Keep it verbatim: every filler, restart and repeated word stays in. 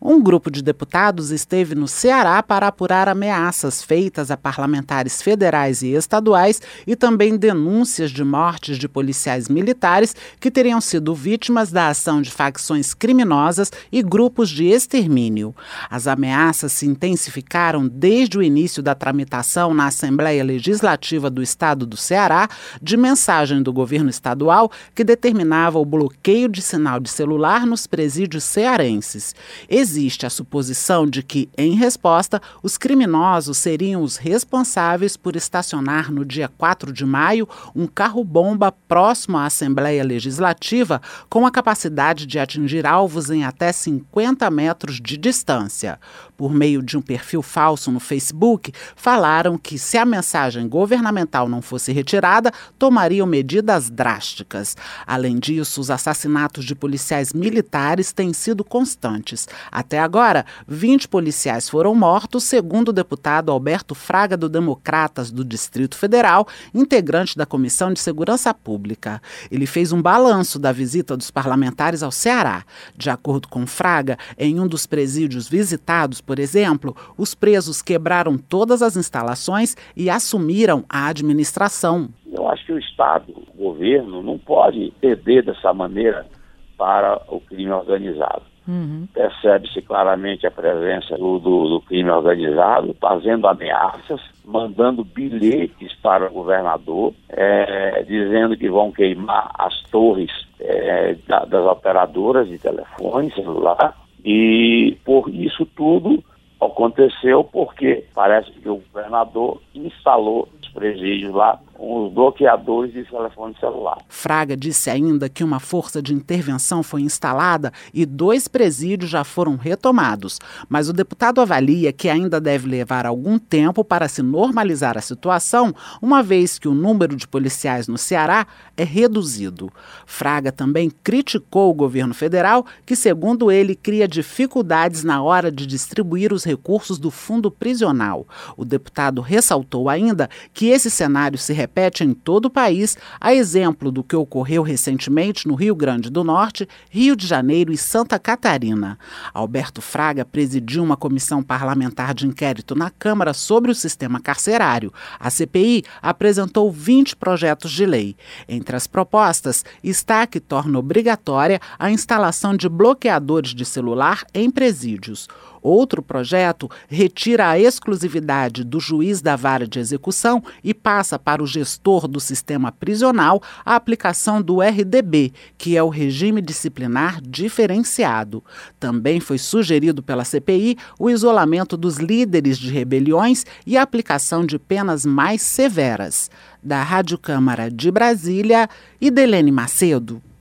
Um grupo de deputados esteve no Ceará para apurar ameaças feitas a parlamentares federais e estaduais e também denúncias de mortes de policiais militares que teriam sido vítimas da ação de facções criminosas e grupos de extermínio. As ameaças se intensificaram desde o início da tramitação na Assembleia Legislativa do Estado do Ceará de mensagem do governo estadual que determinava o bloqueio de sinal de celular nos presídios cearenses. Existe a suposição de que, em resposta, os criminosos seriam os responsáveis por estacionar no dia quatro de maio um carro-bomba próximo à Assembleia Legislativa com a capacidade de atingir alvos em até cinquenta metros de distância. Por meio de um perfil falso no Facebook, falaram que, se a mensagem governamental não fosse retirada, tomariam medidas drásticas. Além disso, os assassinatos de policiais militares têm sido constantes. Até agora, vinte policiais foram mortos, segundo o deputado Alberto Fraga, do Democratas do Distrito Federal, integrante da Comissão de Segurança Pública. Ele fez um balanço da visita dos parlamentares ao Ceará. De acordo com Fraga, em um dos presídios visitados, por exemplo, os presos quebraram todas as instalações e assumiram a administração. Eu acho que o Estado, o governo, não pode ceder dessa maneira para o crime organizado. Uhum. Percebe-se claramente a presença do, do, do crime organizado, fazendo ameaças, mandando bilhetes para o governador, é, dizendo que vão queimar as torres é, da, das operadoras de telefone celular, e por isso tudo aconteceu porque parece que o governador instalou os presídios lá com os bloqueadores de telefone celular. Fraga disse ainda que uma força de intervenção foi instalada e dois presídios já foram retomados. Mas o deputado avalia que ainda deve levar algum tempo para se normalizar a situação, uma vez que o número de policiais no Ceará é reduzido. Fraga também criticou o governo federal, que, segundo ele, cria dificuldades na hora de distribuir os recursos do fundo prisional. O deputado ressaltou ainda que esse cenário se repete em todo o país, a exemplo do que ocorreu recentemente no Rio Grande do Norte, Rio de Janeiro e Santa Catarina. Alberto Fraga presidiu uma comissão parlamentar de inquérito na Câmara sobre o sistema carcerário. A C P I apresentou vinte projetos de lei. Entre as propostas está a que torna obrigatória a instalação de bloqueadores de celular em presídios. Outro projeto retira a exclusividade do juiz da vara de execução e passa para o gestor do sistema prisional a aplicação do R D B, que é o regime disciplinar diferenciado. Também foi sugerido pela C P I o isolamento dos líderes de rebeliões e a aplicação de penas mais severas. Da Rádio Câmara de Brasília, Idelene Macedo.